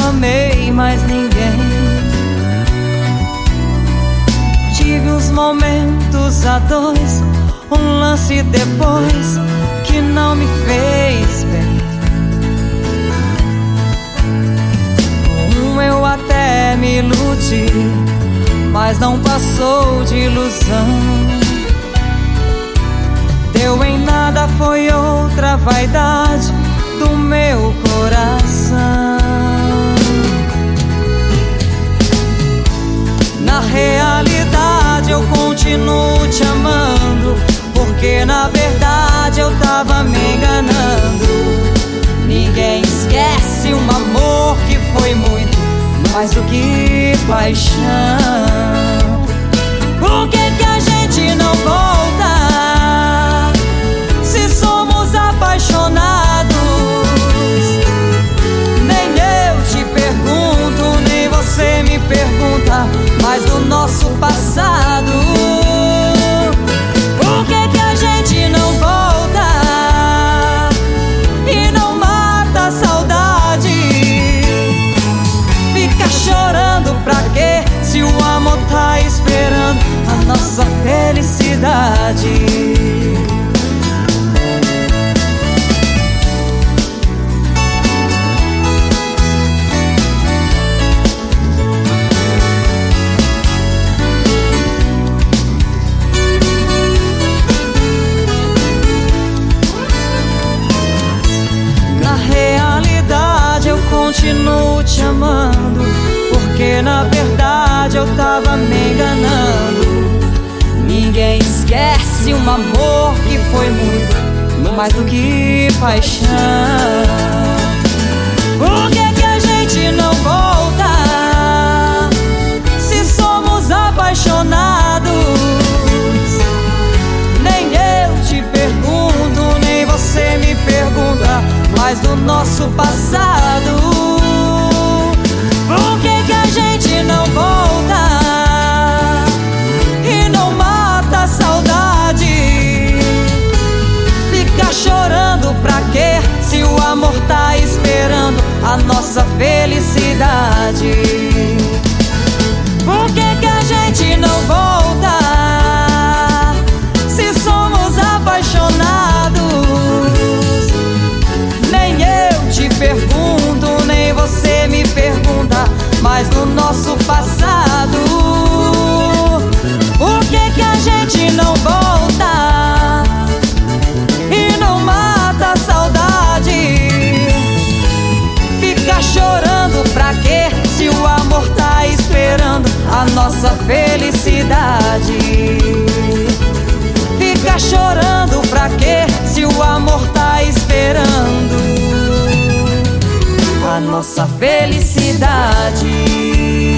amei mais ninguém. Tive uns momentos a dois, um lance depois que não me fez bem. Com um eu até me iludi, mas não passou de ilusão. Deu em nada, foi outra vaidade do meu coração. Na realidade eu continuo te amando, porque na verdade eu tava me enganando. Ninguém esquece um amor que foi muito mais do que paixão. Por que que a gente não volta se somos apaixonados? Nem eu te pergunto, nem você me pergunta mais do nosso passado. Por que que a gente não volta e não mata a saudade? Fica chorando pra quê, se o amor tá esperando a nossa felicidade? Continuo te amando, porque na verdade eu tava me enganando. Ninguém esquece um amor que foi muito mais do que paixão. Por que que a gente não volta se somos apaixonados? Nem eu te pergunto, nem você me pergunta mais do nosso passado. Por que que a gente não volta e não mata a saudade? Fica chorando pra quê, se o amor tá esperando a nossa felicidade? Por que que a gente não volta se somos apaixonados? Nem eu te pergunto, nem você me pergunta mais do nosso passado. Por que que a gente não volta e não mata a saudade? Fica chorando pra quê, se o amor tá esperando a nossa felicidade? Fica chorando pra quê, se o amor tá esperando a nossa felicidade?